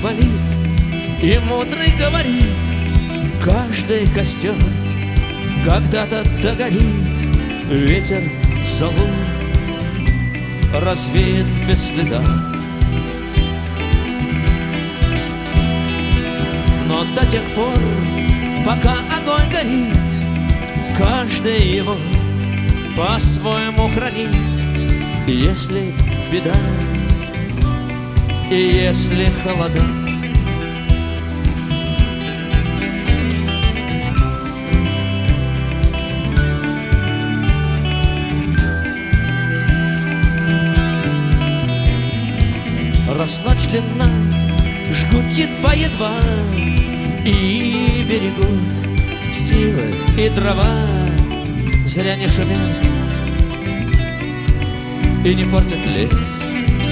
болит, и мудрый говорит: каждый костер когда-то догорит. Ветер зову развеет без следа. Но до тех пор, пока огонь горит, каждый его по-своему хранит. Если беда и если холода, раз ночь длинна, жгут едва-едва и берегут силы и дрова. Зря не шумят и не портят лес.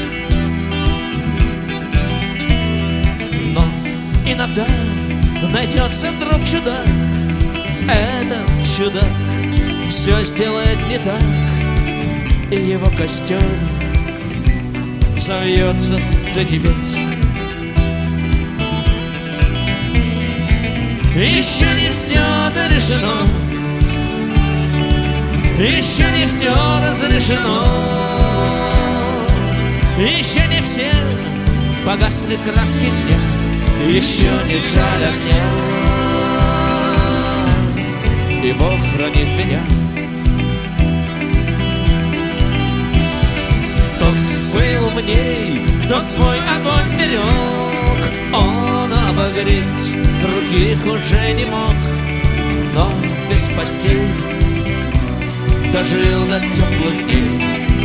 Но иногда найдется вдруг чудак. Этот чудак все сделает не так, и его костер взовьется до небес. Еще не все дорешено, еще не все разрешено, еще не все погасли краски дня, еще не жаль огня, и Бог хранит меня. Тот был умней, кто свой огонь сберег, он обогреть других уже не мог, но без потерь дожил до теплых дней.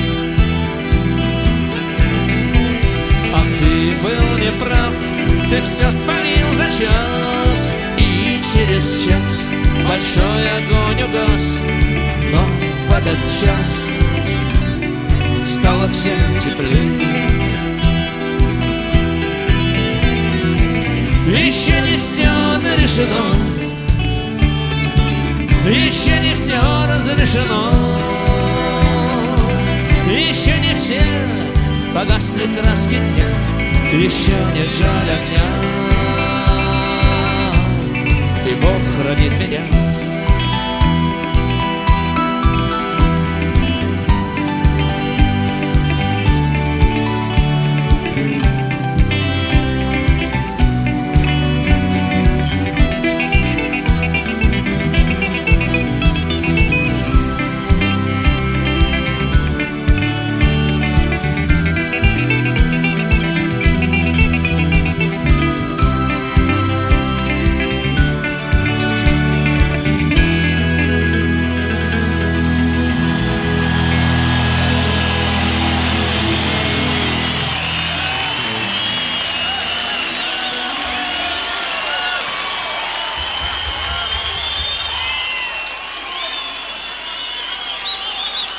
А ты был неправ, ты все спалил за час, и через час большой огонь угас. Но в этот час стало всем теплее. Еще не все дорешено, еще не все разрешено, еще не все погасли краски дня, еще не жаль огня, и Бог хранит меня.